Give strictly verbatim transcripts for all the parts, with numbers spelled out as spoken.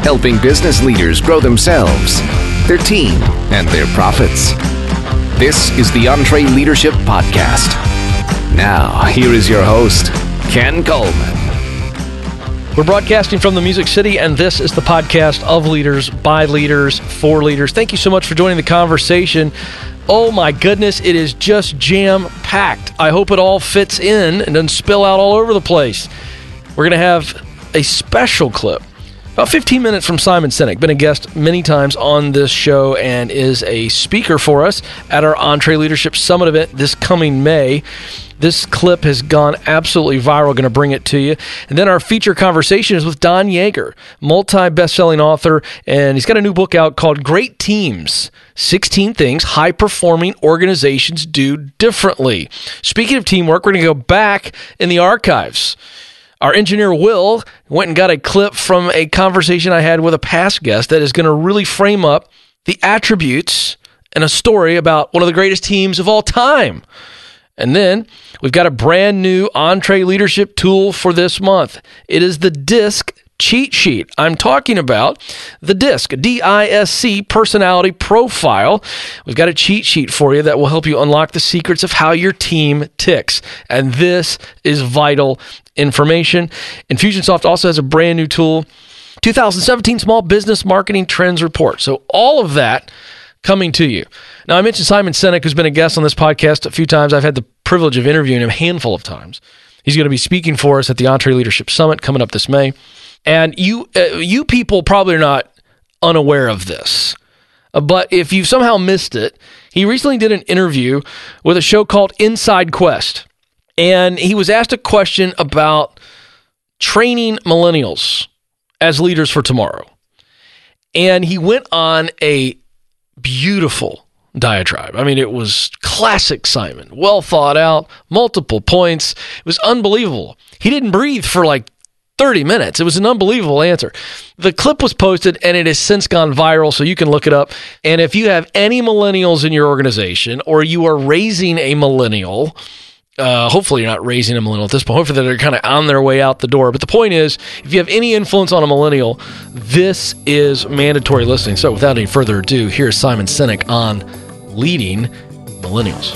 helping business leaders grow themselves, their team, and their profits. This is the EntreLeadership Podcast. Now, here is your host, Ken Coleman. We're broadcasting from the Music City, and this is the podcast of leaders, by leaders, for leaders. Thank you so much for joining the conversation. Oh my goodness, it is just jam-packed. I hope it all fits in and doesn't spill out all over the place. We're going to have a special clip, about fifteen minutes from Simon Sinek. Been a guest many times on this show and is a speaker for us at our EntreLeadership Summit event this coming May. This clip has gone absolutely viral. Going to bring it to you. And then our feature conversation is with Don Yaeger, multi-best-selling author, and he's got a new book out called Great Teams, sixteen Things High-Performing Organizations Do Differently. Speaking of teamwork, we're going to go back in the archives. Our engineer, Will, went and got a clip from a conversation I had with a past guest that is going to really frame up the attributes and a story about one of the greatest teams of all time. And then we've got a brand new EntreLeadership tool for this month. It is the DISC cheat sheet. I'm talking about the DISC, D I S C personality profile. We've got a cheat sheet for you that will help you unlock the secrets of how your team ticks. And this is vital information. Infusionsoft also has a brand new tool, two thousand seventeen Small Business Marketing Trends Report. So all of that coming to you. Now, I mentioned Simon Sinek, who's been a guest on this podcast a few times. I've had the privilege of interviewing him a handful of times. He's going to be speaking for us at the EntreLeadership Summit coming up this May. And you uh, you people probably are not unaware of this. Uh, but if you've somehow missed it, he recently did an interview with a show called Inside Quest. And he was asked a question about training millennials as leaders for tomorrow. And he went on a beautiful diatribe. I mean, it was classic Simon, well thought out, multiple points. It was unbelievable. He didn't breathe for like thirty minutes. It was an unbelievable answer. The clip was posted and it has since gone viral, so you can look it up. And if you have any millennials in your organization or you are raising a millennial, uh, hopefully you're not raising a millennial at this point. Hopefully they're kind of on their way out the door. But the point is, if you have any influence on a millennial, this is mandatory listening. So without any further ado, here's Simon Sinek on leading millennials.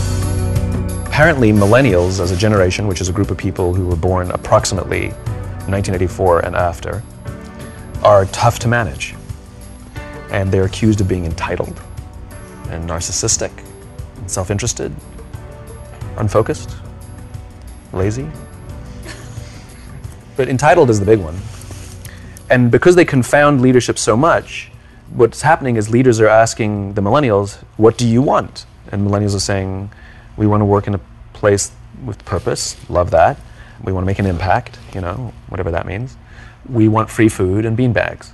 Apparently, millennials as a generation, which is a group of people who were born approximately nineteen eighty-four and after, are tough to manage. And they're accused of being entitled and narcissistic and self-interested, unfocused, lazy. But entitled is the big one. And because they confound leadership so much, what's happening is leaders are asking the millennials, what do you want? And millennials are saying, we want to work in a place with purpose, love that. We want to make an impact, you know, whatever that means. We want free food and beanbags.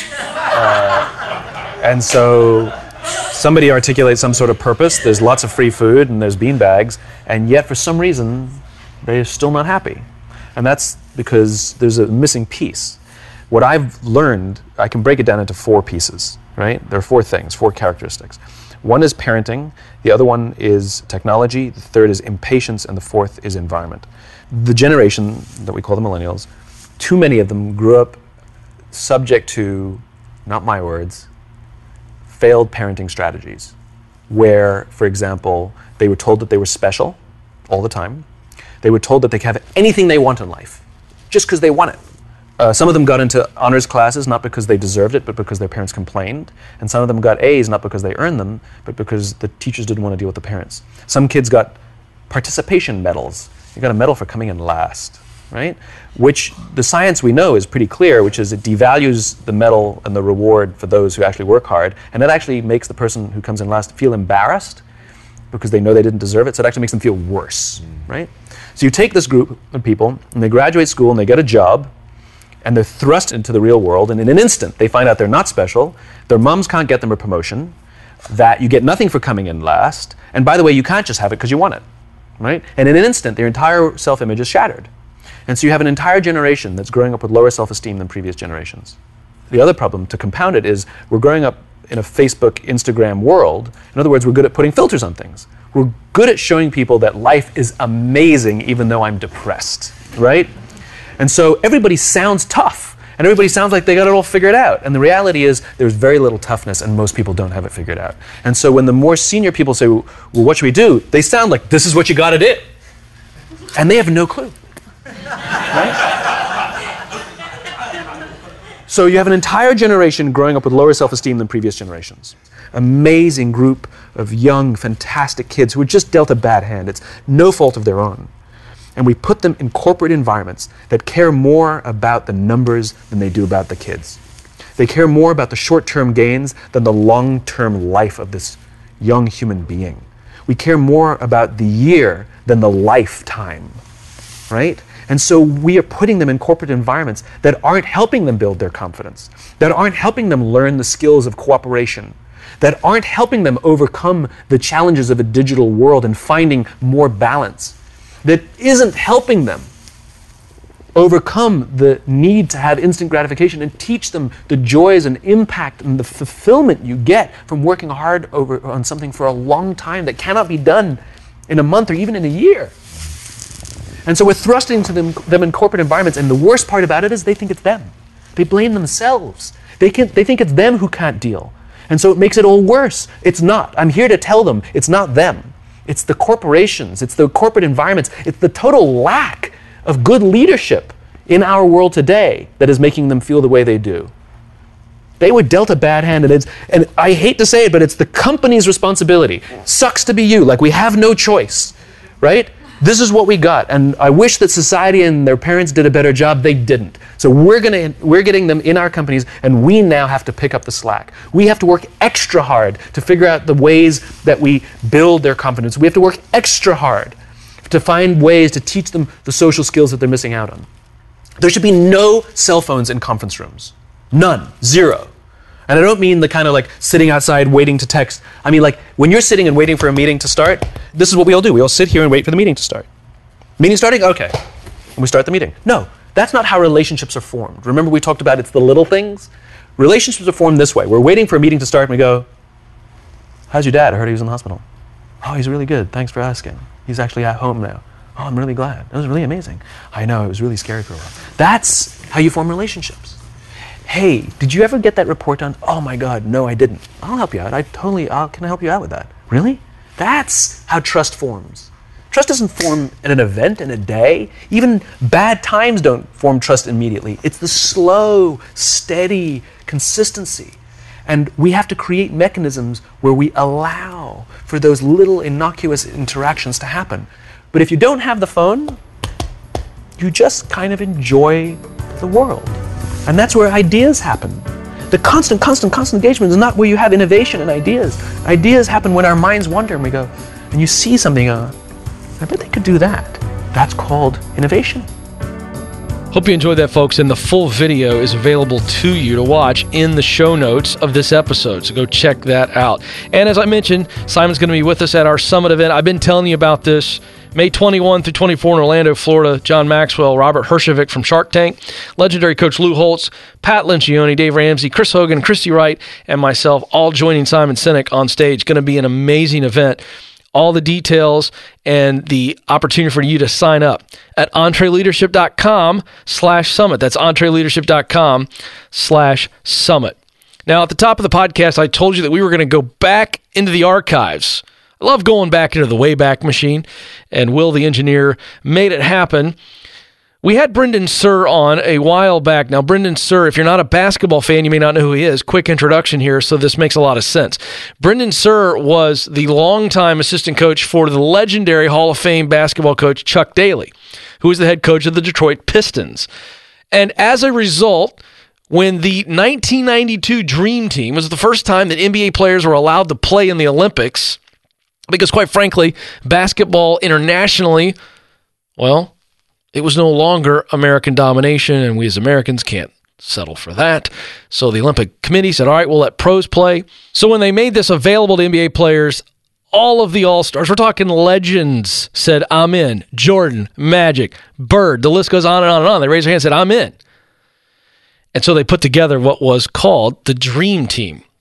uh, and so somebody articulates some sort of purpose, there's lots of free food and there's beanbags, and yet for some reason, they're still not happy. And that's because there's a missing piece. What I've learned, I can break it down into four pieces, right? There are four things, four characteristics. One is parenting, the other one is technology, the third is impatience, and the fourth is environment. The generation that we call the millennials, too many of them grew up subject to, not my words, failed parenting strategies, where, for example, they were told that they were special all the time. They were told that they could have anything they want in life, just because they want it. Uh, some of them got into honors classes, not because they deserved it, but because their parents complained. And some of them got A's, not because they earned them, but because the teachers didn't want to deal with the parents. Some kids got participation medals. You got a medal for coming in last, right? Which the science we know is pretty clear, which is it devalues the medal and the reward for those who actually work hard. And it actually makes the person who comes in last feel embarrassed because they know they didn't deserve it. So it actually makes them feel worse, mm. right? So you take this group of people and they graduate school and they get a job, and they're thrust into the real world, and in an instant, they find out they're not special, their moms can't get them a promotion, that you get nothing for coming in last, and by the way, you can't just have it because you want it, right? And in an instant, their entire self-image is shattered. And so you have an entire generation that's growing up with lower self-esteem than previous generations. The other problem, to compound it, is we're growing up in a Facebook, Instagram world. In other words, we're good at putting filters on things. We're good at showing people that life is amazing even though I'm depressed, right? And so everybody sounds tough. And everybody sounds like they got it all figured out. And the reality is there's very little toughness and most people don't have it figured out. And so when the more senior people say, well, what should we do? They sound like, this is what you got to do. And they have no clue. Right? So you have an entire generation growing up with lower self-esteem than previous generations. Amazing group of young, fantastic kids who were just dealt a bad hand. It's no fault of their own. And we put them in corporate environments that care more about the numbers than they do about the kids. They care more about the short-term gains than the long-term life of this young human being. We care more about the year than the lifetime, right? And so we are putting them in corporate environments that aren't helping them build their confidence, that aren't helping them learn the skills of cooperation, that aren't helping them overcome the challenges of a digital world and finding more balance, that isn't helping them overcome the need to have instant gratification and teach them the joys and impact and the fulfillment you get from working hard over on something for a long time that cannot be done in a month or even in a year. And so we're thrusting to them, them in corporate environments, and the worst part about it is they think it's them. They blame themselves. They, can, they think it's them who can't deal. And so it makes it all worse. It's not. I'm here to tell them it's not them. It's the corporations. It's the corporate environments. It's the total lack of good leadership in our world today that is making them feel the way they do. They were dealt a bad hand, and, it's, and I hate to say it, but it's the company's responsibility. Sucks to be you. Like, we have no choice, right? This is what we got, and I wish that society and their parents did a better job. They didn't. So we're gonna we're getting them in our companies, and we now have to pick up the slack. We have to work extra hard to figure out the ways that we build their confidence. We have to work extra hard to find ways to teach them the social skills that they're missing out on. There should be no cell phones in conference rooms. None. Zero. And I don't mean the kind of like sitting outside waiting to text. I mean, like, when you're sitting and waiting for a meeting to start, this is what we all do. We all sit here and wait for the meeting to start. Meeting starting? Okay. And we start the meeting. No, that's not how relationships are formed. Remember we talked about it's the little things? Relationships are formed this way. We're waiting for a meeting to start and we go, how's your dad? I heard he was in the hospital. Oh, he's really good. Thanks for asking. He's actually at home now. Oh, I'm really glad. It was really amazing. I know, it was really scary for a while. That's how you form relationships. Hey, did you ever get that report done? Oh my God, no, I didn't. I'll help you out. I totally, I'll, can I help you out with that? Really? That's how trust forms. Trust doesn't form at an event in a day. Even bad times don't form trust immediately. It's the slow, steady consistency. And we have to create mechanisms where we allow for those little innocuous interactions to happen. But if you don't have the phone, you just kind of enjoy the world. And that's where ideas happen. The constant, constant, constant engagement is not where you have innovation and ideas. Ideas happen when our minds wander and we go, and you see something, uh, I bet they could do that. That's called innovation. Hope you enjoyed that, folks, and the full video is available to you to watch in the show notes of this episode, so go check that out. And as I mentioned, Simon's going to be with us at our Summit event. I've been telling you about this. May twenty-first through twenty-fourth in Orlando, Florida. John Maxwell, Robert Herjavec from Shark Tank, legendary coach Lou Holtz, Pat Lencioni, Dave Ramsey, Chris Hogan, Christy Wright, and myself, all joining Simon Sinek on stage. Going to be an amazing event. All the details and the opportunity for you to sign up at entreleadership.com slash summit. That's entreleadership.com slash summit. Now, at the top of the podcast, I told you that we were going to go back into the archives. I love going back into the Wayback Machine, and Will, the engineer, made it happen. We had Brendan Suhr on a while back. Now, Brendan Suhr, if you're not a basketball fan, you may not know who he is. Quick introduction here, so this makes a lot of sense. Brendan Suhr was the longtime assistant coach for the legendary Hall of Fame basketball coach Chuck Daly, who was the head coach of the Detroit Pistons. And as a result, when the nineteen ninety-two Dream Team was the first time that N B A players were allowed to play in the Olympics, because quite frankly, basketball internationally, well, it was no longer American domination, and we as Americans can't settle for that. So the Olympic Committee said, all right, we'll let pros play. So when they made this available to N B A players, all of the All-Stars, we're talking legends, said, I'm in. Jordan, Magic, Bird, the list goes on and on and on. They raised their hand and said, I'm in. And so they put together what was called the Dream Team.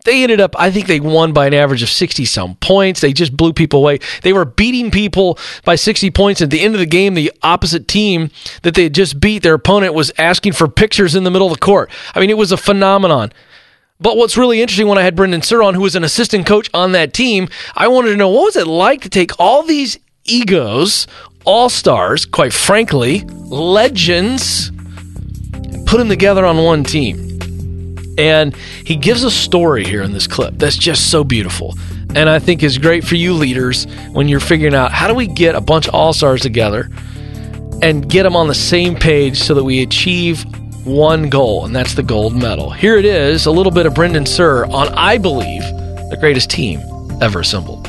They ended up, I think they won by an average of sixty-some points. They just blew people away. They were beating people by sixty points. At the end of the game, the opposite team that they had just beat, their opponent, was asking for pictures in the middle of the court. I mean, it was a phenomenon. But what's really interesting, when I had Brendan Suhr on, who was an assistant coach on that team, I wanted to know, what was it like to take all these egos, all-stars, quite frankly, legends, and put them together on one team? And he gives a story here in this clip that's just so beautiful, and I think is great for you leaders when you're figuring out, how do we get a bunch of all-stars together and get them on the same page so that we achieve one goal, and that's the gold medal. Here it is, a little bit of Brendan Suhr on, I believe, the greatest team ever assembled.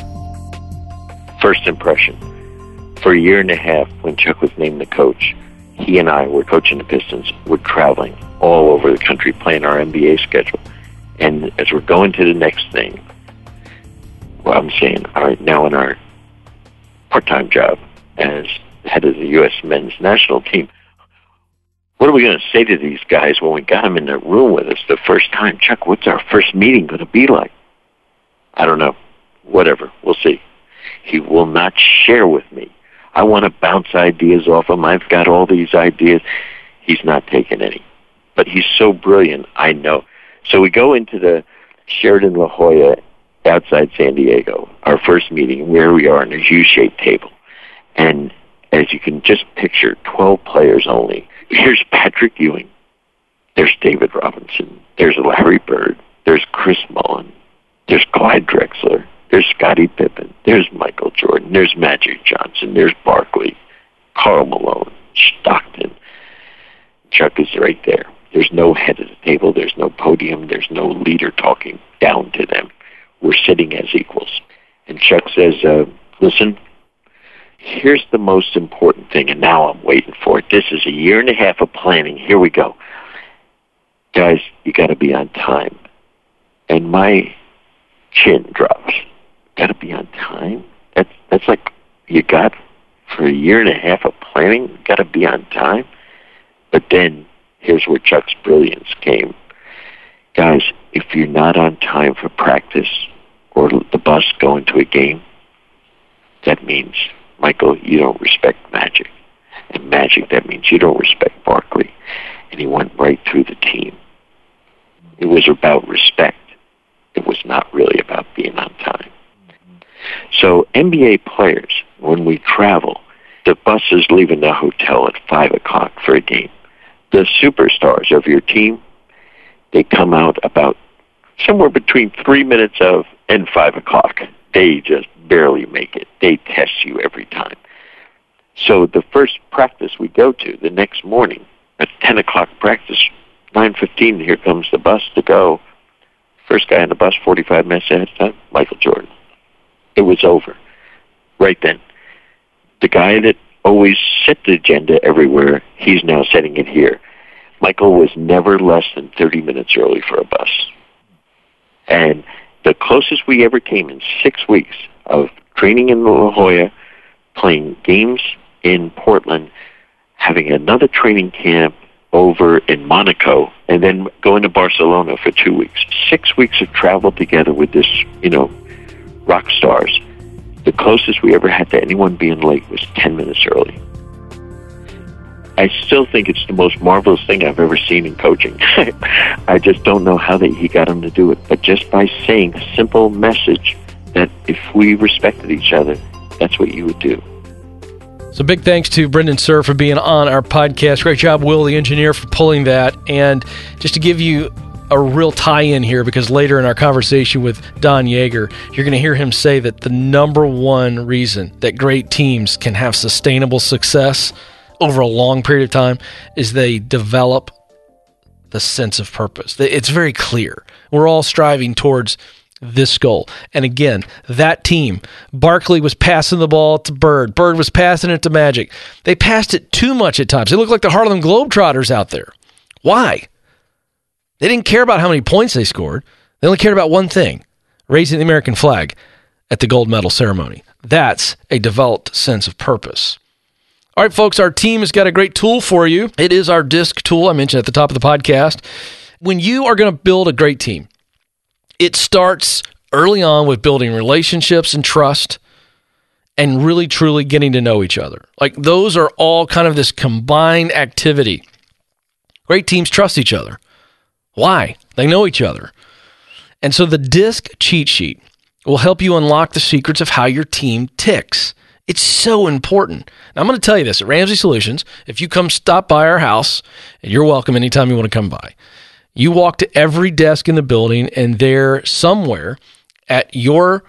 First impression. For a year and a half, when Chuck was named the coach, he and I were coaching the Pistons. We're traveling all over the country playing our N B A schedule. And as we're going to the next thing, well, I'm saying, all right, now in our part-time job as head of the U S men's national team, what are we going to say to these guys when we got them in the room with us the first time? Chuck, what's our first meeting going to be like? I don't know. Whatever. We'll see. He will not share with me. I want to bounce ideas off him. I've got all these ideas. He's not taking any. But he's so brilliant, I know. So we go into the Sheraton La Jolla outside San Diego, our first meeting, where we are in a U-shaped table. And as you can just picture, twelve players only. Here's Patrick Ewing. There's David Robinson. There's Larry Bird. There's Chris Mullin. There's Clyde Drexler. There's Scottie Pippen. There's Michael Jordan. There's Magic Johnson. There's Barkley. Karl Malone. Stockton. Chuck is right there. There's no head of the table. There's no podium. There's no leader talking down to them. We're sitting as equals. And Chuck says, uh, listen, here's the most important thing, and now I'm waiting for it. This is a year and a half of planning. Here we go. Guys, you got to be on time. And my chin drops. Got to be on time? That's, that's like you got for a year and a half of planning, got to be on time? But then here's where Chuck's brilliance came. Guys, if you're not on time for practice or the bus going to a game, that means, Michael, you don't respect Magic. And Magic, that means you don't respect Barkley. And he went right through the team. It was about respect. It was not really about being on time. So N B A players, when we travel, the bus is leaving the hotel at five o'clock for a game. The superstars of your team, they come out about somewhere between three minutes of and five o'clock. They just barely make it. They test you every time. So the first practice we go to the next morning at ten o'clock practice, nine fifteen, here comes the bus to go. First guy on the bus, forty-five minutes ahead of time, Michael Jordan. It was over right then. The guy that always set the agenda everywhere, he's now setting it here. Michael was never less than thirty minutes early for a bus. And the closest we ever came in six weeks of training in La Jolla, playing games in Portland, having another training camp over in Monaco, and then going to Barcelona for two weeks. Six weeks of travel together with this, you know, rock stars. The closest we ever had to anyone being late was ten minutes early. I still think it's the most marvelous thing I've ever seen in coaching. I just don't know how that he got him to do it. But just by saying a simple message that if we respected each other, that's what you would do. So big thanks to Brendan Suhr for being on our podcast. Great job, Will, the engineer, for pulling that. And just to give you a real tie-in here, because later in our conversation with Don Yeager, you're going to hear him say that the number one reason that great teams can have sustainable success over a long period of time is they develop the sense of purpose. It's very clear. We're all striving towards this goal. And again, that team, Barkley was passing the ball to Bird. Bird was passing it to Magic. They passed it too much at times. They looked like the Harlem Globetrotters out there. Why? They didn't care about how many points they scored. They only cared about one thing, raising the American flag at the gold medal ceremony. That's a developed sense of purpose. All right, folks, our team has got a great tool for you. It is our DISC tool I mentioned at the top of the podcast. When you are going to build a great team, It starts early on with building relationships and trust and really, truly getting to know each other. Like, those are all kind of this combined activity. Great teams trust each other. Why? They know each other. And so the DISC cheat sheet will help you unlock the secrets of how your team ticks. It's so important. Now, I'm going to tell you this. At Ramsey Solutions, if you come stop by our house, and you're welcome anytime you want to come by, you walk to every desk in the building, and there somewhere at your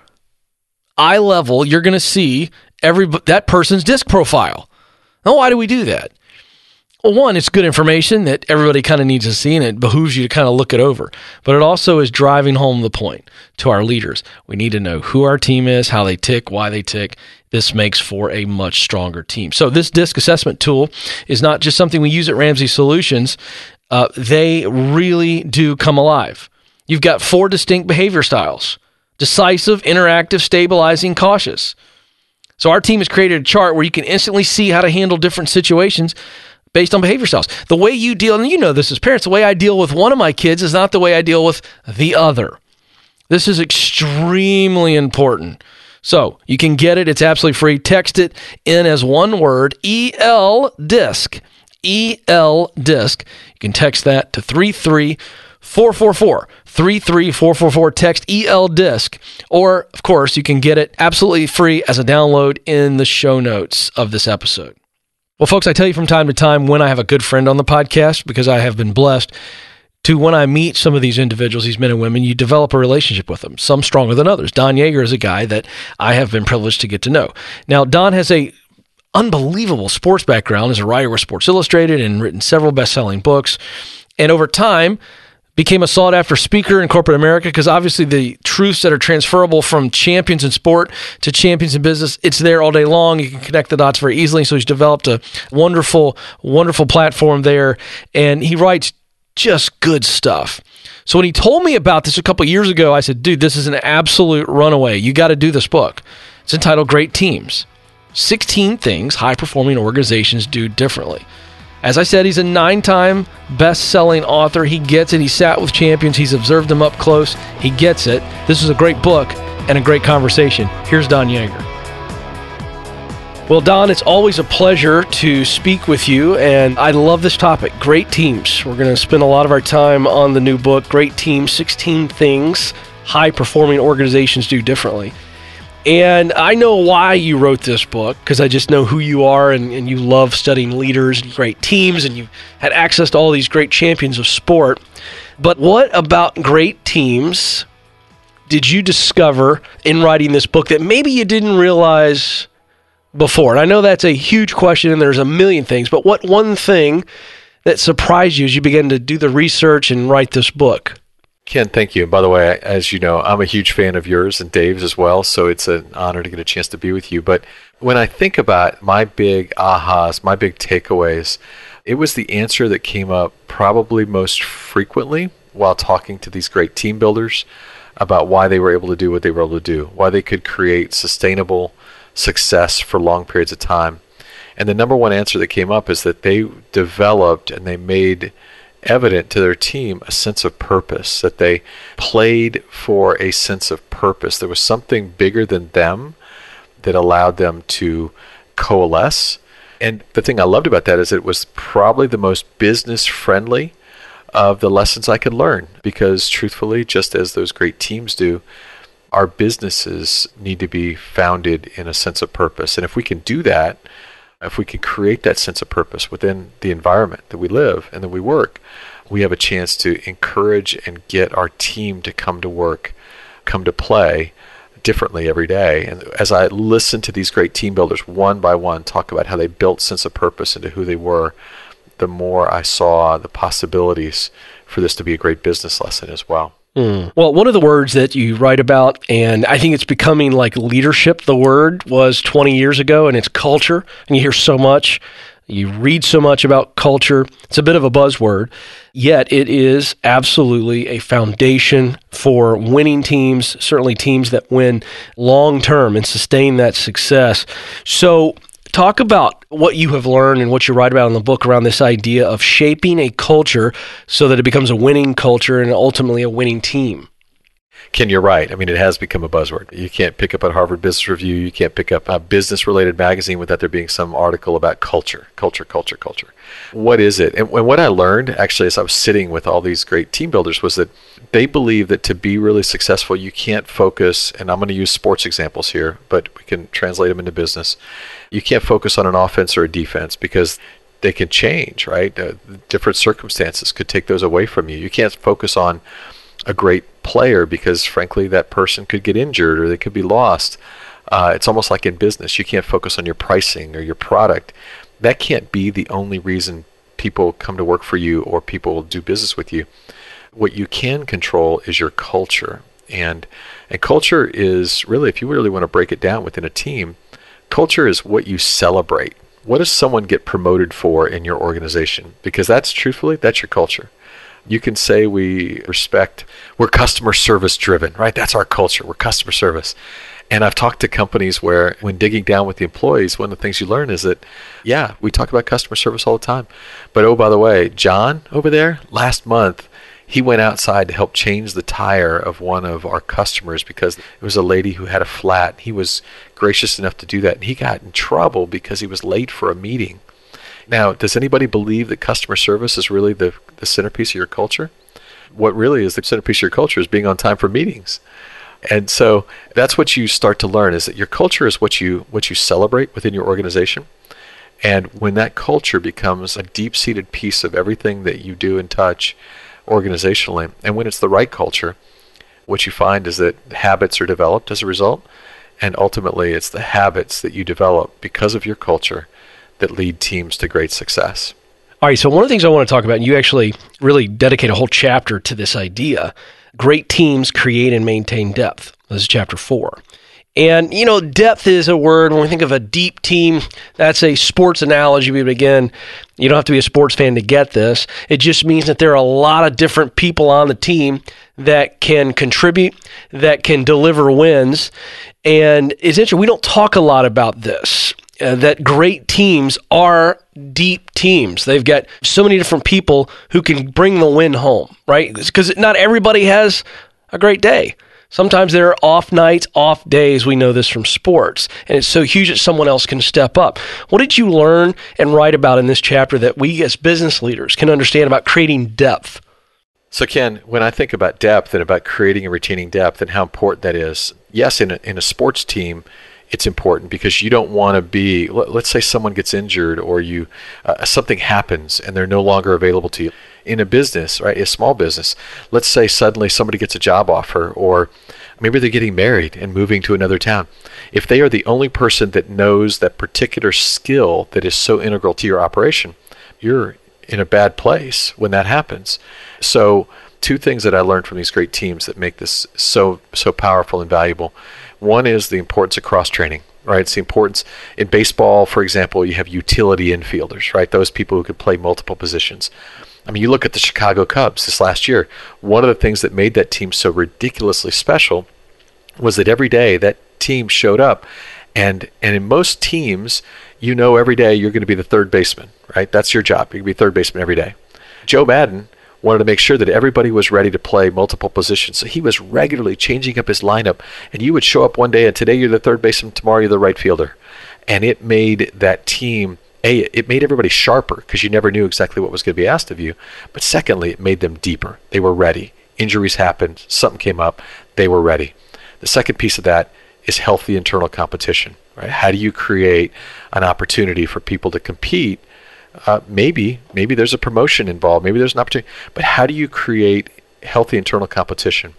eye level, you're going to see every that person's DISC profile. Now, why do we do that? Well, one, it's good information that everybody kind of needs to see, and it behooves you to kind of look it over. But it also is driving home the point to our leaders. We need to know who our team is, how they tick, why they tick. This makes for a much stronger team. So this DISC assessment tool is not just something we use at Ramsey Solutions. Uh, they really do come alive. You've got four distinct behavior styles: decisive, interactive, stabilizing, cautious. So our team has created a chart where you can instantly see how to handle different situations based on behavior styles. The way you deal, and you know this as parents, the way I deal with one of my kids is not the way I deal with the other. This is extremely important. So you can get it. It's absolutely free. Text it in as one word, E L DISC. E L DISC. You can text that to three three four four four. three three four four four. Text E L DISC. Or, of course, you can get it absolutely free as a download in the show notes of this episode. Well, folks, I tell you from time to time when I have a good friend on the podcast, because I have been blessed to, when I meet some of these individuals, these men and women, you develop a relationship with them, some stronger than others. Don Yeager is a guy that I have been privileged to get to know. Now, Don has a unbelievable sports background as a writer with Sports Illustrated and written several best-selling books, and over time became a sought-after speaker in corporate America, because obviously the truths that are transferable from champions in sport to champions in business, it's there all day long. You can connect the dots very easily. So he's developed a wonderful, wonderful platform there, and he writes just good stuff. So when he told me about this a couple years ago, I said, dude, this is an absolute runaway. You got to do this book. It's entitled Great Teams: sixteen Things High-Performing Organizations Do Differently. As I said, he's a nine-time best-selling author. He gets it. He sat with champions. He's observed them up close. He gets it. This is a great book and a great conversation. Here's Don Yeager. Well, Don, it's always a pleasure to speak with you, and I love this topic, great teams. We're going to spend a lot of our time on the new book, Great Teams, sixteen Things High-Performing Organizations Do Differently. And I know why you wrote this book, because I just know who you are, and, and you love studying leaders and great teams, and you've had access to all these great champions of sport. But what about great teams did you discover in writing this book that maybe you didn't realize before? And I know that's a huge question, and there's a million things, but what one thing that surprised you as you began to do the research and write this book? Ken, thank you. And by the way, as you know, I'm a huge fan of yours and Dave's as well, so it's an honor to get a chance to be with you. But when I think about my big ahas, my big takeaways, it was the answer that came up probably most frequently while talking to these great team builders about why they were able to do what they were able to do, why they could create sustainable success for long periods of time. And the number one answer that came up is that they developed and they made evident to their team a sense of purpose, that they played for a sense of purpose. There was something bigger than them that allowed them to coalesce. And the thing I loved about that is it was probably the most business friendly of the lessons I could learn, because truthfully, just as those great teams do, our businesses need to be founded in a sense of purpose. And if we can do that, if we can create that sense of purpose within the environment that we live and that we work, we have a chance to encourage and get our team to come to work, come to play differently every day. And as I listened to these great team builders one by one talk about how they built sense of purpose into who they were, the more I saw the possibilities for this to be a great business lesson as well. Mm. Well, one of the words that you write about, and I think it's becoming like leadership, the word was twenty years ago, and it's culture. And you hear so much, you read so much about culture. It's a bit of a buzzword, yet it is absolutely a foundation for winning teams, certainly teams that win long-term and sustain that success. So talk about what you have learned and what you write about in the book around this idea of shaping a culture so that it becomes a winning culture and ultimately a winning team. Ken, you're right. I mean, it has become a buzzword. You can't pick up a Harvard Business Review. You can't pick up a business-related magazine without there being some article about culture, culture, culture, culture. What is it? And, and what I learned, actually, as I was sitting with all these great team builders, was that they believe that to be really successful, you can't focus, and I'm going to use sports examples here, but we can translate them into business. You can't focus on an offense or a defense because they can change, right? Uh, different circumstances could take those away from you. You can't focus on a great player because, frankly, that person could get injured or they could be lost. Uh, it's almost like in business. You can't focus on your pricing or your product. That can't be the only reason people come to work for you or people do business with you. What you can control is your culture. And, and culture is really, if you really want to break it down within a team, culture is what you celebrate. What does someone get promoted for in your organization? Because that's, truthfully, that's your culture. You can say we respect, we're customer service driven, right? That's our culture. We're customer service. And I've talked to companies where when digging down with the employees, one of the things you learn is that, yeah, we talk about customer service all the time. But oh, by the way, John over there, last month, he went outside to help change the tire of one of our customers because it was a lady who had a flat. He was gracious enough to do that. And he got in trouble because he was late for a meeting. Now, does anybody believe that customer service is really the, the centerpiece of your culture? What really is the centerpiece of your culture is being on time for meetings. And so that's what you start to learn, is that your culture is what you what you celebrate within your organization. And when that culture becomes a deep-seated piece of everything that you do and touch organizationally, and when it's the right culture, what you find is that habits are developed as a result. And ultimately, it's the habits that you develop because of your culture that lead teams to great success. All right, so one of the things I want to talk about, and you actually really dedicate a whole chapter to this idea, great teams create and maintain depth. This is chapter four. And, you know, depth is a word, when we think of a deep team, that's a sports analogy. But again, you don't have to be a sports fan to get this. It just means that there are a lot of different people on the team that can contribute, that can deliver wins. And it's interesting, we don't talk a lot about this. Uh, that great teams are deep teams. They've got so many different people who can bring the win home, right? Because not everybody has a great day. Sometimes there are off nights, off days. We know this from sports. And it's so huge that someone else can step up. What did you learn and write about in this chapter that we as business leaders can understand about creating depth? So Ken, when I think about depth and about creating and retaining depth and how important that is, yes, in a, in a sports team, it's important because you don't want to be, let's say someone gets injured or you uh, something happens and they're no longer available to you. In a business, right, a small business, let's say suddenly somebody gets a job offer or maybe they're getting married and moving to another town. If they are the only person that knows that particular skill that is so integral to your operation, you're in a bad place when that happens. So two things that I learned from these great teams that make this so so powerful and valuable. One is the importance of cross-training, right? It's the importance in baseball, for example, you have utility infielders, right? Those people who can play multiple positions. I mean, you look at the Chicago Cubs this last year. One of the things that made that team so ridiculously special was that every day that team showed up. And and in most teams, you know every day you're going to be the third baseman, right? That's your job. You're going to be third baseman every day. Joe Madden wanted to make sure that everybody was ready to play multiple positions. So he was regularly changing up his lineup. And you would show up one day and today you're the third baseman, tomorrow you're the right fielder. And it made that team, A, it made everybody sharper because you never knew exactly what was going to be asked of you. But secondly, it made them deeper. They were ready. Injuries happened. Something came up. They were ready. The second piece of that is healthy internal competition, right? How do you create an opportunity for people to compete? Uh, maybe, maybe there's a promotion involved. Maybe there's an opportunity. But how do you create healthy internal competition?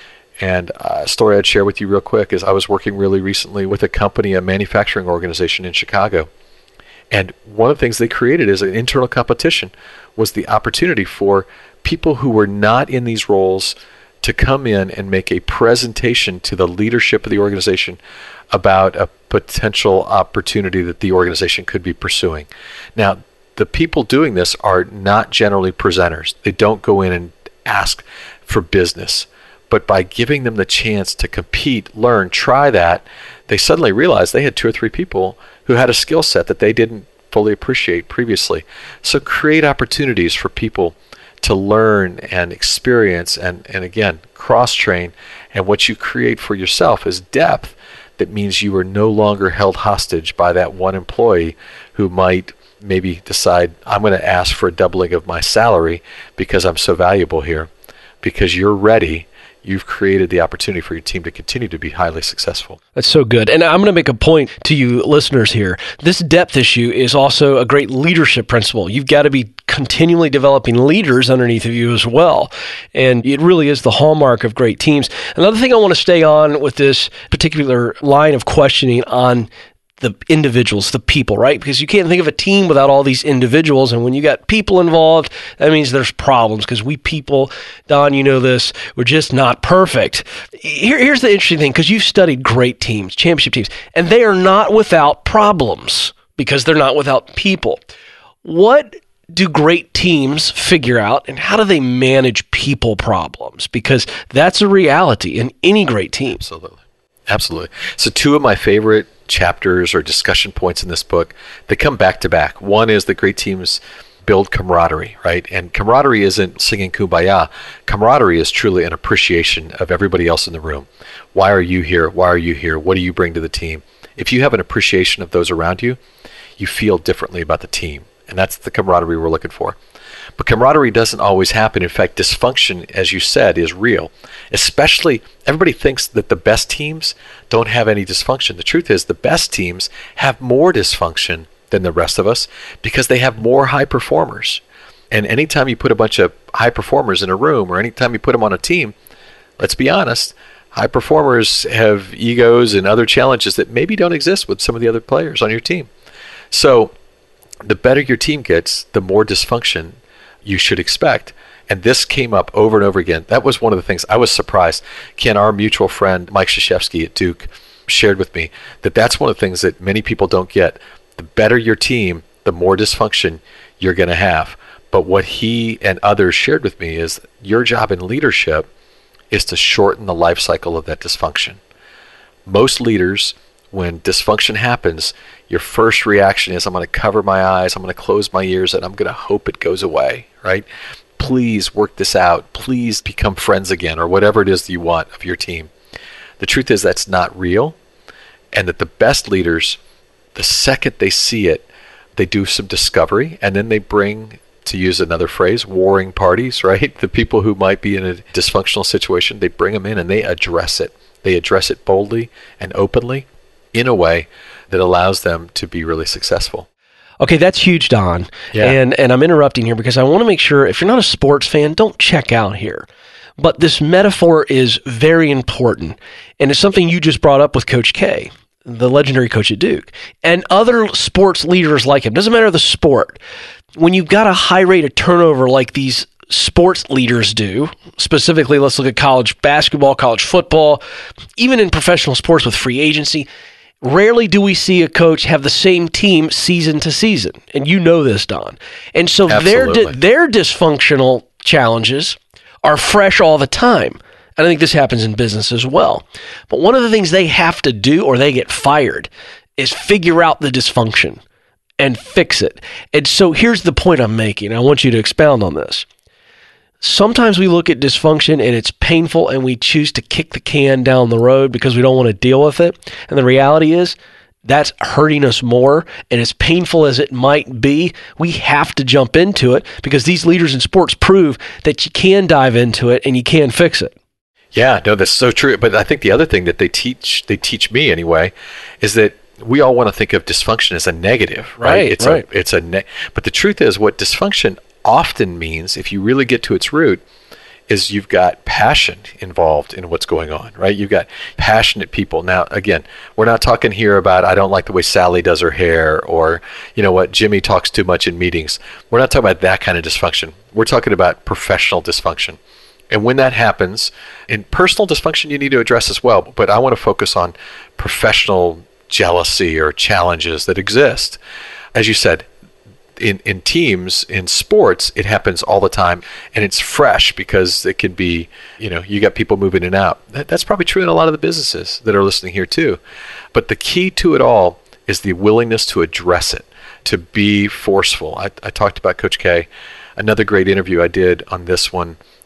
And a story I'd share with you real quick is I was working really recently with a company, a manufacturing organization in Chicago. And one of the things they created as an internal competition was the opportunity for people who were not in these roles to come in and make a presentation to the leadership of the organization about a potential opportunity that the organization could be pursuing. Now, the people doing this are not generally presenters. They don't go in and ask for business. But by giving them the chance to compete, learn, try that, they suddenly realized they had two or three people who had a skill set that they didn't fully appreciate previously. So create opportunities for people to learn and experience and, and again, cross-train And what you create for yourself is depth that means you are no longer held hostage by that one employee who might maybe decide, I'm going to ask for a doubling of my salary because I'm so valuable here. Because you're ready, you've created the opportunity for your team to continue to be highly successful. That's so good. And I'm going to make a point to you listeners here. This depth issue is also a great leadership principle. You've got to be continually developing leaders underneath of you as well. And it really is the hallmark of great teams. Another thing I want to stay on with this particular line of questioning on the individuals, the people, right? Because you can't think of a team without all these individuals. And when you got people involved, that means there's problems because we people, Don, you know this, we're just not perfect. Here, here's the interesting thing, because you've studied great teams, championship teams, and they are not without problems because they're not without people. What do great teams figure out, and how do they manage people problems? Because that's a reality in any great team. Absolutely. Absolutely. So two of my favorite chapters or discussion points in this book, they come back to back. One is that great teams build camaraderie, right? And camaraderie isn't singing Kumbaya. Camaraderie is truly an appreciation of everybody else in the room. Why are you here? Why are you here? What do you bring to the team? If you have an appreciation of those around you, you feel differently about the team. And that's the camaraderie we're looking for. But camaraderie doesn't always happen. In fact, dysfunction, as you said, is real. Especially, everybody thinks that the best teams don't have any dysfunction. The truth is, the best teams have more dysfunction than the rest of us because they have more high performers. And anytime you put a bunch of high performers in a room, or anytime you put them on a team, let's be honest, high performers have egos and other challenges that maybe don't exist with some of the other players on your team. So the better your team gets, the more dysfunction you should expect. And this came up over and over again. That was one of the things I was surprised. Ken, our mutual friend, Mike Krzyzewski at Duke, shared with me that that's one of the things that many people don't get. The better your team, the more dysfunction you're going to have. But what he and others shared with me is your job in leadership is to shorten the life cycle of that dysfunction. Most leaders, when dysfunction happens, your first reaction is, I'm going to cover my eyes, I'm going to close my ears, and I'm going to hope it goes away, right? Please work this out. Please become friends again, or whatever it is that you want of your team. The truth is that's not real, and that the best leaders, the second they see it, they do some discovery, and then they bring, to use another phrase, warring parties, right? The people who might be in a dysfunctional situation, they bring them in and they address it. They address it boldly and openly in a way that allows them to be really successful. Okay, that's huge, Don. Yeah. And and I'm interrupting here because I want to make sure, if you're not a sports fan, don't check out here. But this metaphor is very important, and it's something you just brought up with Coach K, the legendary coach at Duke, and other sports leaders like him. Doesn't matter the sport. When you've got a high rate of turnover like these sports leaders do, specifically, let's look at college basketball, college football, even in professional sports with free agency, rarely do we see a coach have the same team season to season. And you know this, Don. And so their di- their dysfunctional challenges are fresh all the time. And I think this happens in business as well. But one of the things they have to do, or they get fired, is figure out the dysfunction and fix it. And so here's the point I'm making. I want you to expound on this. Sometimes we look at dysfunction and it's painful and we choose to kick the can down the road because we don't want to deal with it. And the reality is that's hurting us more. And as painful as it might be, we have to jump into it because these leaders in sports prove that you can dive into it and you can fix it. Yeah, no, that's so true. But I think the other thing that they teach, they teach me anyway, is that we all want to think of dysfunction as a negative, right? Right, it's right. a, it's a, ne- but the truth is what dysfunction often means, if you really get to its root, is you've got passion involved in what's going on, right? You've got passionate people. Now, again, we're not talking here about, I don't like the way Sally does her hair, or, you know what, Jimmy talks too much in meetings. We're not talking about that kind of dysfunction. We're talking about professional dysfunction. And when that happens, in personal dysfunction, you need to address as well. But I want to focus on professional jealousy or challenges that exist. As you said, in, in teams, in sports, it happens all the time, and it's fresh because it can be, you know, you got people moving in and out. That, that's probably true in a lot of the businesses that are listening here too. But the key to it all is the willingness to address it, to be forceful. I, I talked about Coach K. Another great interview I did on this one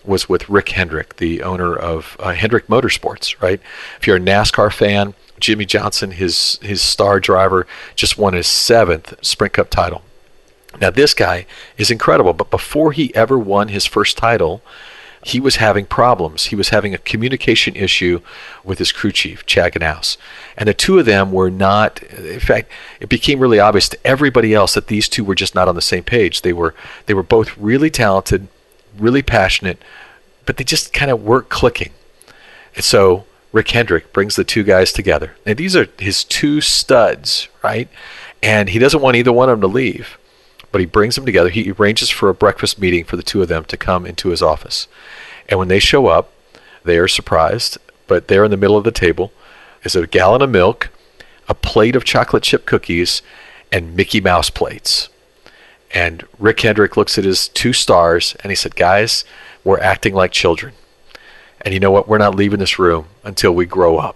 was with Rick Hendrick, the owner of uh, Hendrick Motorsports, right? If you're a NASCAR fan, Jimmy Johnson, his his star driver, just won his seventh Sprint Cup title. Now, this guy is incredible, but before he ever won his first title, he was having problems. He was having a communication issue with his crew chief, Chad Knaus. And the two of them were not, in fact, it became really obvious to everybody else that these two were just not on the same page. They were they were both really talented, really passionate, but they just kind of weren't clicking. And so Rick Hendrick brings the two guys together. Now, these are his two studs, right? And he doesn't want either one of them to leave. But he brings them together. He arranges for a breakfast meeting for the two of them to come into his office. And when they show up, they are surprised. But there in the middle of the table is a gallon of milk, a plate of chocolate chip cookies, and Mickey Mouse plates. And Rick Hendrick looks at his two stars and he said, guys, we're acting like children. And you know what? We're not leaving this room until we grow up.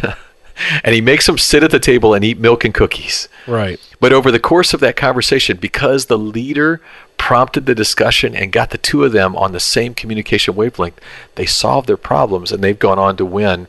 And he makes them sit at the table and eat milk and cookies. Right. But over the course of that conversation, because the leader prompted the discussion and got the two of them on the same communication wavelength, they solved their problems, and they've gone on to win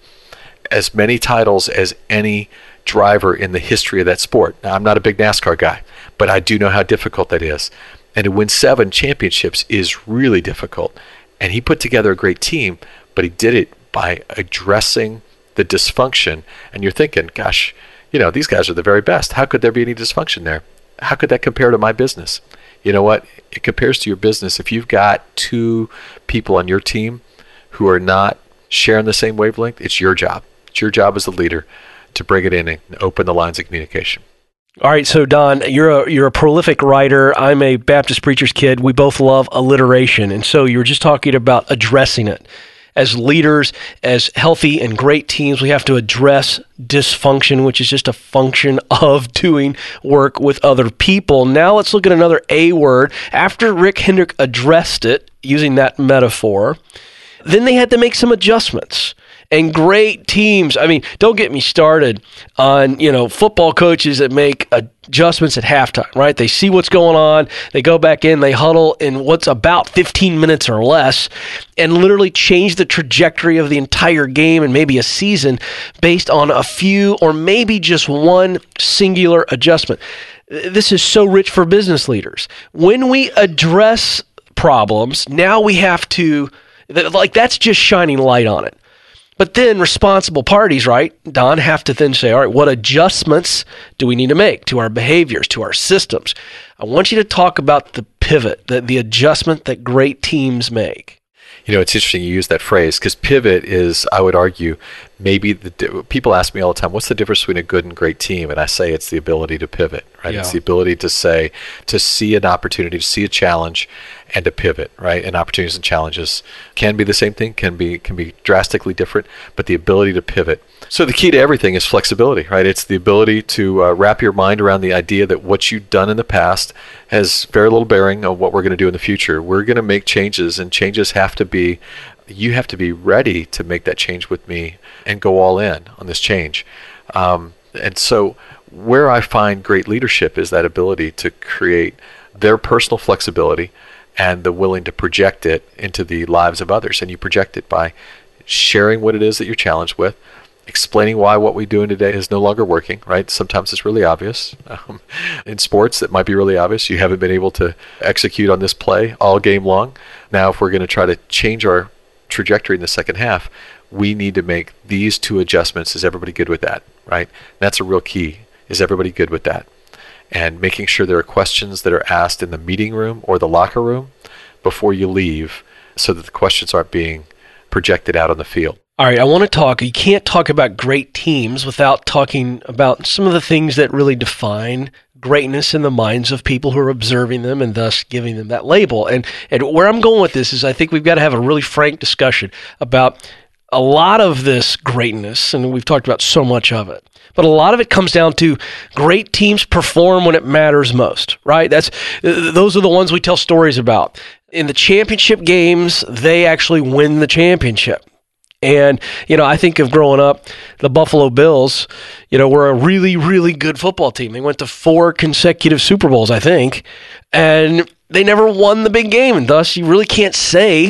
as many titles as any driver in the history of that sport. Now, I'm not a big NASCAR guy, but I do know how difficult that is. And to win seven championships is really difficult. And he put together a great team, but he did it by addressing the dysfunction. And you're thinking, gosh, you know, these guys are the very best. How could there be any dysfunction there? How could that compare to my business? You know what? It compares to your business. If you've got two people on your team who are not sharing the same wavelength, it's your job. It's your job as the leader to bring it in and open the lines of communication. All right, so Don, you're a you're a prolific writer. I'm a Baptist preacher's kid. We both love alliteration, and so you were just talking about addressing it. As leaders, as healthy and great teams, we have to address dysfunction, which is just a function of doing work with other people. Now let's look at another A word. After Rick Hendrick addressed it, using that metaphor, then they had to make some adjustments. And great teams, I mean, don't get me started on, you know, football coaches that make adjustments at halftime, right? They see what's going on, they go back in, they huddle in what's about fifteen minutes or less, and literally change the trajectory of the entire game and maybe a season based on a few or maybe just one singular adjustment. This is so rich for business leaders. When we address problems, now we have to, like, that's just shining light on it. But then responsible parties, right, Don, have to then say, all right, what adjustments do we need to make to our behaviors, to our systems? I want you to talk about the pivot, the, the adjustment that great teams make. You know, it's interesting you use that phrase because pivot is, I would argue, maybe the people ask me all the time, what's the difference between a good and great team? And I say it's the ability to pivot, right? Yeah. It's the ability to say, to see an opportunity, to see a challenge, and to pivot, right? And opportunities and challenges can be the same thing, can be can be drastically different, but the ability to pivot. So the key to everything is flexibility, right? It's the ability to uh, wrap your mind around the idea that what you've done in the past has very little bearing on what we're going to do in the future. We're going to make changes, and changes have to be, you have to be ready to make that change with me and go all in on this change. Um, and so where I find great leadership is that ability to create their personal flexibility and the willing to project it into the lives of others. And you project it by sharing what it is that you're challenged with, explaining why what we're doing today is no longer working, right? Sometimes it's really obvious. Um, in sports, it might be really obvious. You haven't been able to execute on this play all game long. Now, if we're going to try to change our trajectory in the second half, we need to make these two adjustments. Is everybody good with that, right? That's a real key. Is everybody good with that? And making sure there are questions that are asked in the meeting room or the locker room before you leave so that the questions aren't being projected out on the field. All right, I want to talk, you can't talk about great teams without talking about some of the things that really define greatness in the minds of people who are observing them and thus giving them that label. And, and where I'm going with this is I think we've got to have a really frank discussion about a lot of this greatness, and we've talked about so much of it. But a lot of it comes down to great teams perform when it matters most, right? That's those are the ones we tell stories about. In the championship games, they actually win the championship. And, you know, I think of growing up, the Buffalo Bills, you know, were a really, really good football team. They went to four consecutive Super Bowls, I think, and they never won the big game. And thus, you really can't say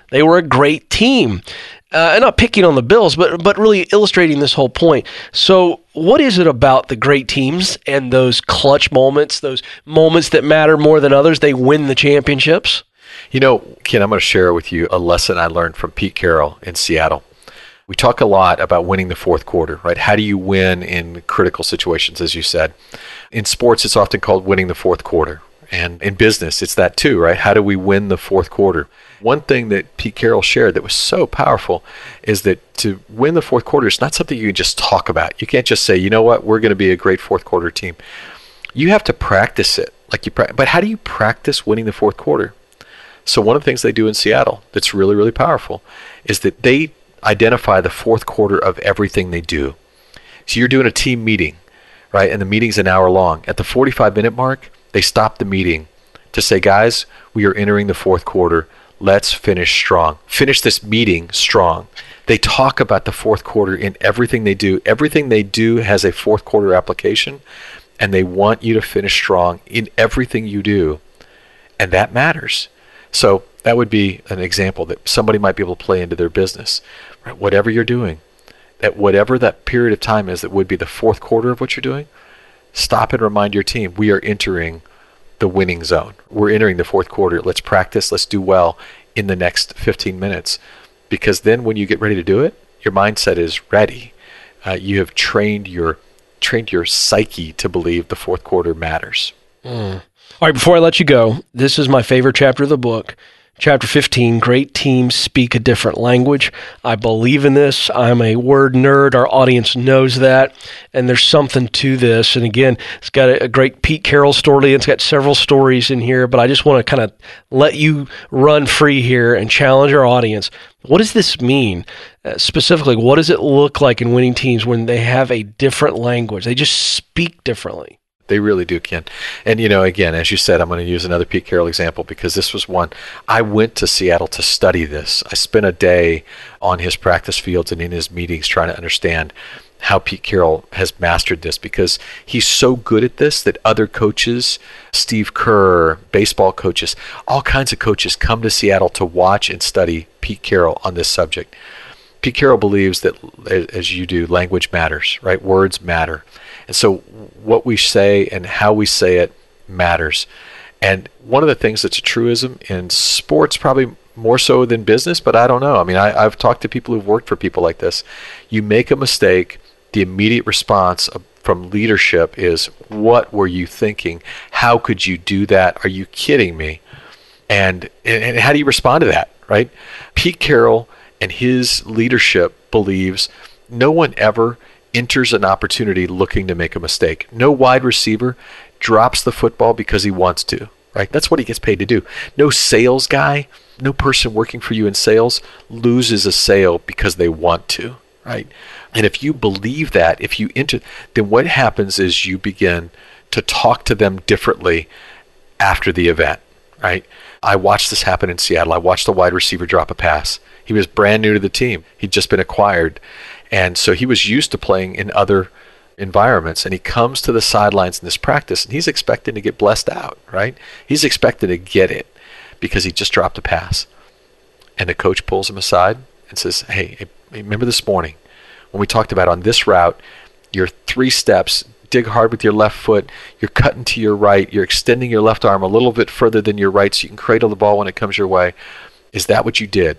They were a great team. Uh, and not picking on the Bills, but but really illustrating this whole point. So what is it about the great teams and those clutch moments, those moments that matter more than others? They win the championships? You know, Ken, I'm going to share with you a lesson I learned from Pete Carroll in Seattle. We talk a lot about winning the fourth quarter, right? How do you win in critical situations, as you said? In sports, it's often called winning the fourth quarter. And in business, it's that too, right? How do we win the fourth quarter? One thing that Pete Carroll shared that was so powerful is that to win the fourth quarter is not something you can just talk about. You can't just say, you know what, we're going to be a great fourth quarter team. You have to practice it. Like you, pra- But how do you practice winning the fourth quarter? So one of the things they do in Seattle that's really, really powerful is that they identify the fourth quarter of everything they do. So you're doing a team meeting, right? And the meeting's an hour long. At the forty-five minute mark, they stop the meeting to say, guys, we are entering the fourth quarter. Let's finish strong. Finish this meeting strong. They talk about the fourth quarter in everything they do. Everything they do has a fourth quarter application, and they want you to finish strong in everything you do. And that matters. So that would be an example that somebody might be able to play into their business. Right? Whatever you're doing, that whatever that period of time is that would be the fourth quarter of what you're doing, stop and remind your team, we are entering the winning zone. We're entering the fourth quarter. Let's practice. Let's do well in the next fifteen minutes. Because then when you get ready to do it, your mindset is ready. Uh, you have trained your trained your psyche to believe the fourth quarter matters. Mm. All right, before I let you go, this is my favorite chapter of the book. Chapter fifteen, great teams speak a different language. I believe in this. I'm a word nerd. Our audience knows that. And there's something to this. And again, it's got a, a great Pete Carroll story. It's got several stories in here, but I just want to kind of let you run free here and challenge our audience. What does this mean? Uh, specifically, what does it look like in winning teams when they have a different language? They just speak differently. They really do, Ken. And, you know, again, as you said, I'm going to use another Pete Carroll example because this was one. I went to Seattle to study this. I spent a day on his practice fields and in his meetings trying to understand how Pete Carroll has mastered this because he's so good at this that other coaches, Steve Kerr, baseball coaches, all kinds of coaches come to Seattle to watch and study Pete Carroll on this subject. Pete Carroll believes that, as you do, language matters, right? Words matter. And so what we say and how we say it matters. And one of the things that's a truism in sports, probably more so than business, but I don't know. I mean, I, I've talked to people who've worked for people like this. You make a mistake, the immediate response from leadership is, what were you thinking? How could you do that? Are you kidding me? And, and how do you respond to that, right? Pete Carroll and his leadership believes no one ever enters an opportunity looking to make a mistake. No wide receiver drops the football because he wants to, right? That's what he gets paid to do. No sales guy, no person working for you in sales loses a sale because they want to, right? And if you believe that, if you enter, then what happens is you begin to talk to them differently after the event, right? I watched this happen in Seattle. I watched the wide receiver drop a pass. He was brand new to the team. He'd just been acquired. And so he was used to playing in other environments, and he comes to the sidelines in this practice, and he's expecting to get blessed out, right? He's expecting to get it because he just dropped a pass. And the coach pulls him aside and says, hey, remember this morning when we talked about on this route, your three steps, dig hard with your left foot, you're cutting to your right, you're extending your left arm a little bit further than your right so you can cradle the ball when it comes your way. Is that what you did?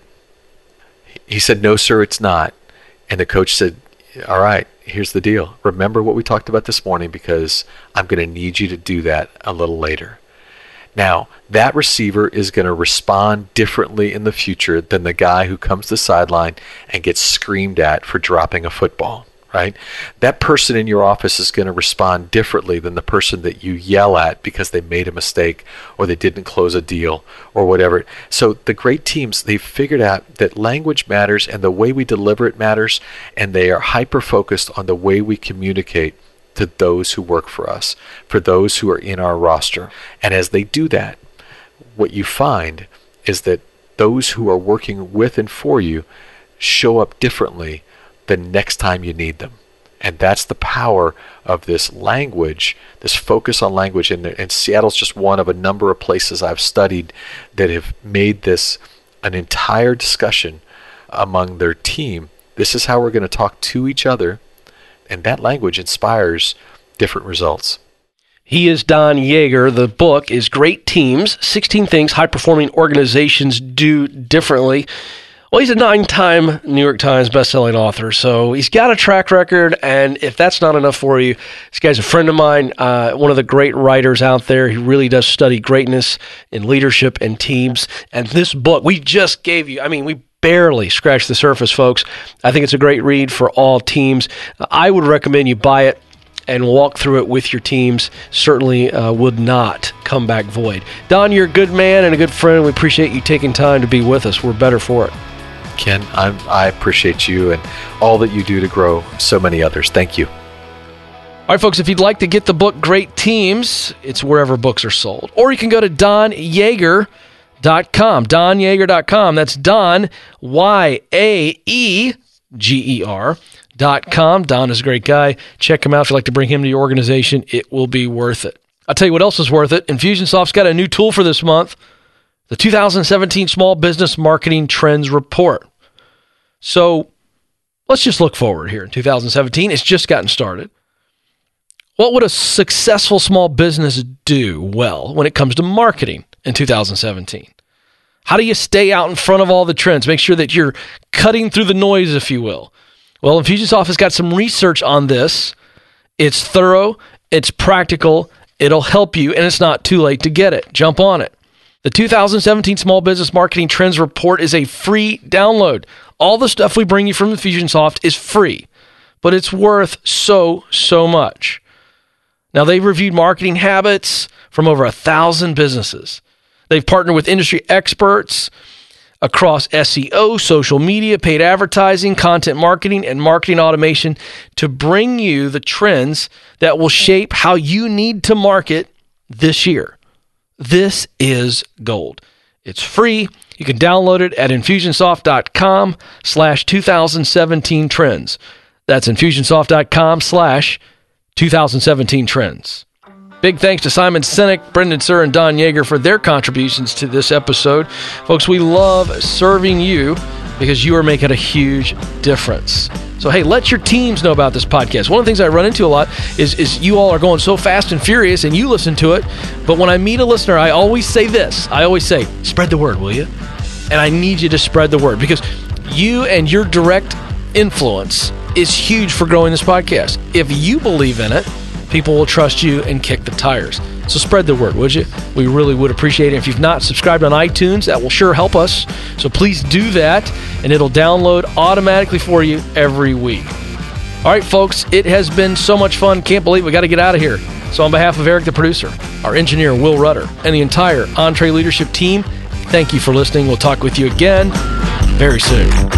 He said, no, sir, it's not. And the coach said, all right, here's the deal. Remember what we talked about this morning because I'm going to need you to do that a little later. Now, that receiver is going to respond differently in the future than the guy who comes to the sideline and gets screamed at for dropping a football, right? That person in your office is going to respond differently than the person that you yell at because they made a mistake or they didn't close a deal or whatever. So the great teams, they've figured out that language matters and the way we deliver it matters, and they are hyper-focused on the way we communicate to those who work for us, for those who are in our roster. And as they do that, what you find is that those who are working with and for you show up differently the next time you need them. And that's the power of this language, this focus on language. And, and Seattle's just one of a number of places I've studied that have made this an entire discussion among their team. This is how we're going to talk to each other, and that language inspires different results. He is Don Yaeger. The book is Great Teams, sixteen Things High-Performing Organizations Do Differently. Well, he's a nine-time New York Times bestselling author, so he's got a track record, and if that's not enough for you, this guy's a friend of mine, uh, one of the great writers out there. He really does study greatness in leadership and teams, and this book we just gave you, I mean, we barely scratched the surface, folks. I think it's a great read for all teams. I would recommend you buy it and walk through it with your teams. Certainly uh, would not come back void. Don, you're a good man and a good friend. We appreciate you taking time to be with us. We're better for it. Ken, I'm, I appreciate you and all that you do to grow so many others. Thank you. All right, folks, if you'd like to get the book Great Teams, it's wherever books are sold. Or you can go to don yaeger dot com. don yaeger dot com. That's Don, Y A E G E R dot com. Don is a great guy. Check him out if you'd like to bring him to your organization. It will be worth it. I'll tell you what else is worth it. Infusionsoft's got a new tool for this month, the two thousand seventeen Small Business Marketing Trends Report. So let's just look forward here in two thousand seventeen. It's just gotten started. What would a successful small business do well when it comes to marketing in two thousand seventeen? How do you stay out in front of all the trends? Make sure that you're cutting through the noise, if you will. Well, Infusionsoft has got some research on this. It's thorough, it's practical, it'll help you, and it's not too late to get it. Jump on it. The two thousand seventeen Small Business Marketing Trends Report is a free download. All the stuff we bring you from Infusionsoft is free, but it's worth so, so much. Now, they've reviewed marketing habits from over a thousand businesses. They've partnered with industry experts across S E O, social media, paid advertising, content marketing, and marketing automation to bring you the trends that will shape how you need to market this year. This is gold. It's free. You can download it at infusionsoft.com slash 2017 trends. That's infusionsoft.com slash 2017 trends. Big thanks to Simon Sinek, Brendan Suhr, and Don Yaeger for their contributions to this episode. Folks, we love serving you because you are making a huge difference. So, hey, let your teams know about this podcast. One of the things I run into a lot is, is you all are going so fast and furious and you listen to it. But when I meet a listener, I always say this. I always say, spread the word, will you? And I need you to spread the word because you and your direct influence is huge for growing this podcast. If you believe in it, people will trust you and kick the tires. So spread the word, would you? We really would appreciate it. If you've not subscribed on iTunes, that will sure help us. So please do that, and it'll download automatically for you every week. All right, folks, it has been so much fun. Can't believe we got to get out of here. So on behalf of Eric, the producer, our engineer, Will Rudder, and the entire Entre Leadership team, thank you for listening. We'll talk with you again very soon.